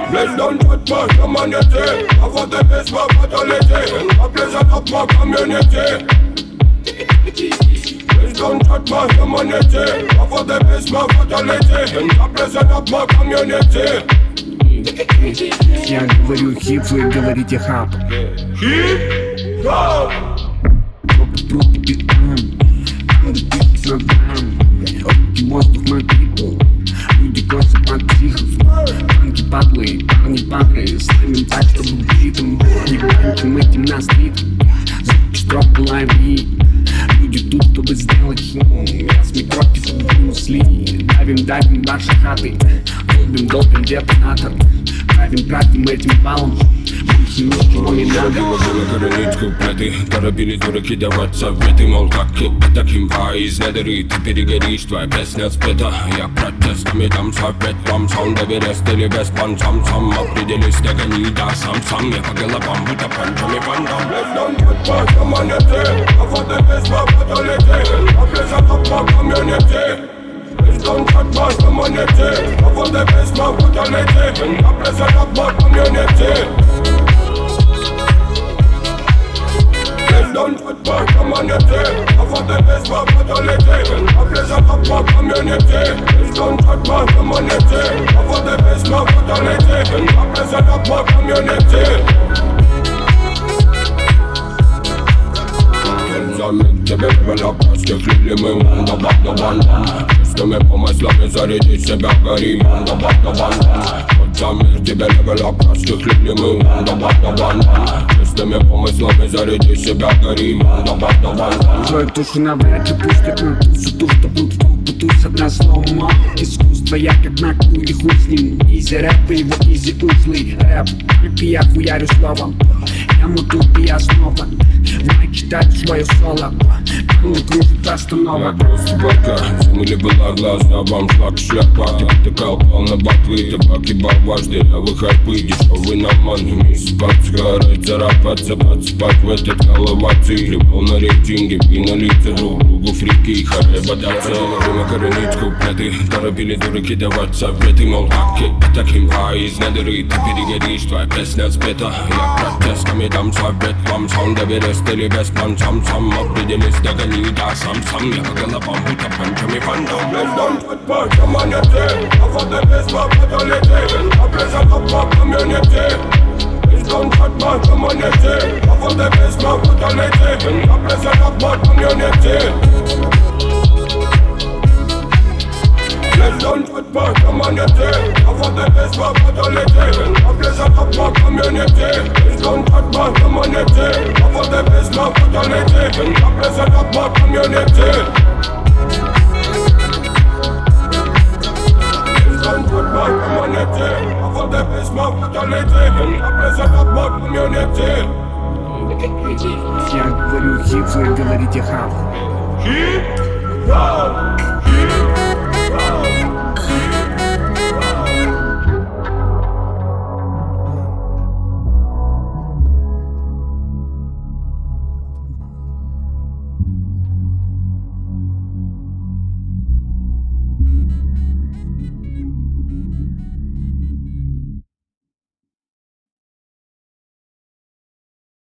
Please don't touch my humanity. I want the best for fatality. I present up my community. Please don't touch my humanity. I want the best for fatality. I present up my community. Я говорю хип, вы говорите хап. Хип-хоп. Воздух мой people. Люди косят под психов. Танки падлы, парни падлы. Ставим так, чтобы битым. Не банчим этим на стрит. Звуки строк лови. Люди тут, чтобы сделать шум. Я с микроки подвину сли. Давим ваши хаты. Долбим детонатор. Правим этим балом. Больше ничего не надо. Было коронить куплеты. Торопили дураки давать советы. Мол, как это кимпа из недоры. Ты перегоришь, твоя песня спета. Я протестами дам совет вам. Сам доверяст или без пан. Сам определись, догони, да, сам. Я по головам, будто панчами фандом. Please don't touch my humanity. I want the best for fatality. I present up my community. Please don't touch my humanity. I want the best for fatality. I present up my community. Please don't touch my humanity. I want the best for fatality. I present up my community. Please don't touch my humanity. I want the best for fatality. I present up my community. Замик тебе вела простых мы ван. Чистыми помыслами заряди себя гори ван. Замик тебе вела простых мы ван. Чистыми помыслами заряди себя гори ван. Твою душу навряд ли пустят на тусу. Ту, что путусь однословно. Искусство я как на куре, хуй с ним. Изи рэп, его изи узлый рэп. Как я хуярю словом. Я муту, и я снова Май читать свое соло. Кружит останова. Просто бока, замыли была глаза. Вам шлак шляпа. Ты колпал на батвы. Табаки баважды, а вы хайпы. Дешевый наман. Мисс баб сгорать, царапаться. Подспать в этот головаций. Любовь на рейтинге, на лице друг другу фрики. Харе бодаться. Время коронить куплеты. Торопили дураки давать советы. Мол, как это кимпа из недоры. Ты перегоришь, твоя песня спета. Я протестами дам совет вам. Сам доверяст или без пан. Сам определись, догони, да, сам. Я по головам, будто панчами фандом. Please don't touch my humanity. I want the best for fatality. I present up my community. Please don't touch my humanity. I want the best for fatality. I present up my community. Please don't touch my humanity. I want the best for fatality. I present up my community. Please don't touch my humanity. I want the best for fatality. I present up my community. Please don't touch my humanity. I want the best for fatality. I present up my community. Я говорю хип, вы говорите хап. Хип-хоп.